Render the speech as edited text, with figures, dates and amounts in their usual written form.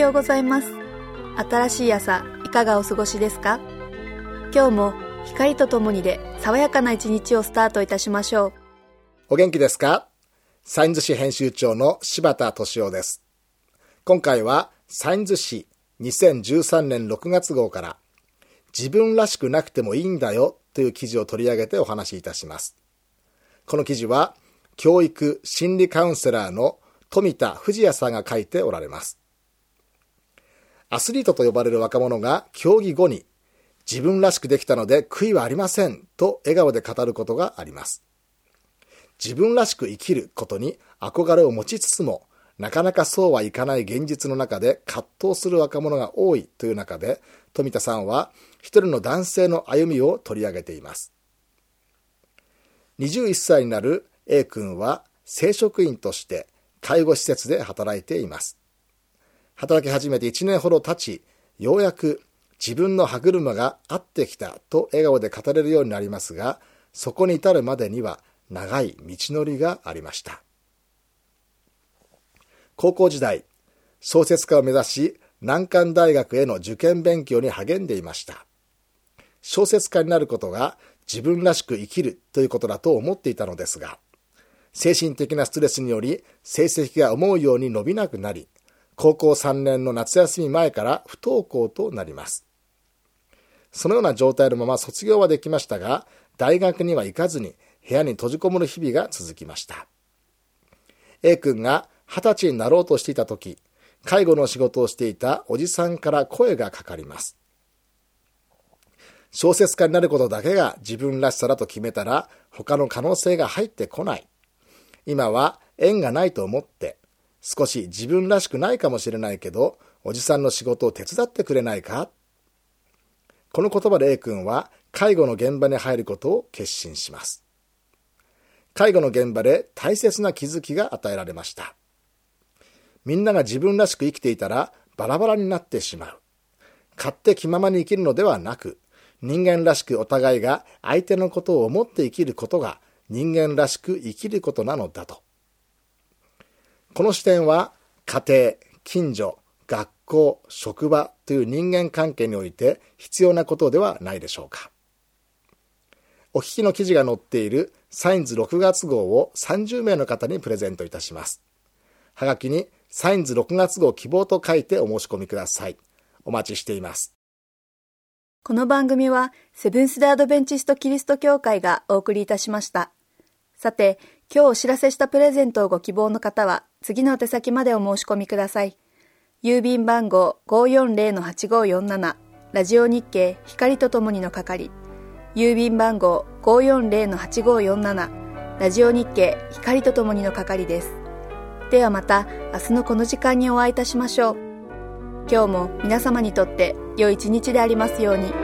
ようございます。新しい朝、いかがお過ごしですか？今日も光とともにで爽やかな一日をスタートいたしましょう。 お元気ですか？サインズ紙編集長の柴田俊夫です。今回はサインズ紙2013年6月号から自分らしくなくてもいいんだよという記事を取り上げてお話しいたします。この記事は教育心理カウンセラーの富田富也さんが書いておられます。アスリートと呼ばれる若者が競技後に自分らしくできたので悔いはありませんと笑顔で語ることがあります。自分らしく生きることに憧れを持ちつつもなかなかそうはいかない現実の中で葛藤する若者が多いという中で、富田さんは一人の男性の歩みを取り上げています。21歳になる A 君は正職員として介護施設で働いています。働き始めて1年ほど経ち、ようやく自分の歯車が合ってきたと笑顔で語れるようになりますが、そこに至るまでには長い道のりがありました。高校時代、小説家を目指し、難関大学への受験勉強に励んでいました。小説家になることが自分らしく生きるということだと思っていたのですが、精神的なストレスにより成績が思うように伸びなくなり、高校3年の夏休み前から不登校となります。そのような状態のまま卒業はできましたが、大学には行かずに部屋に閉じこもる日々が続きました。A 君が20歳になろうとしていた時、介護の仕事をしていたおじさんから声がかかります。小説家になることだけが自分らしさだと決めたら他の可能性が入ってこない。今は縁がないと思って少し自分らしくないかもしれないけどおじさんの仕事を手伝ってくれないか？この言葉で A 君は介護の現場に入ることを決心します。介護の現場で大切な気づきが与えられました。みんなが自分らしく生きていたらバラバラになってしまう。勝手気ままに生きるのではなく、人間らしくお互いが相手のことを思って生きることが人間らしく生きることなのだと。この視点は家庭、近所、学校、職場という人間関係において必要なことではないでしょうか。お聞きの記事が載っているサインズ6月号を30名の方にプレゼントいたします。はがきにサインズ6月号希望と書いてお申し込みください。お待ちしています。 この番組はセブンス・デ・アドベンチスト・キリスト教会がお送りいたしました。さて、今日お知らせしたプレゼントをご希望の方は次の宛先までお申し込みください。郵便番号 540-8547 ラジオ日経光とともにの係。郵便番号 540-8547 ラジオ日経光とともにの係です。ではまた明日のこの時間にお会いいたしましょう。今日も皆様にとって良い一日でありますように。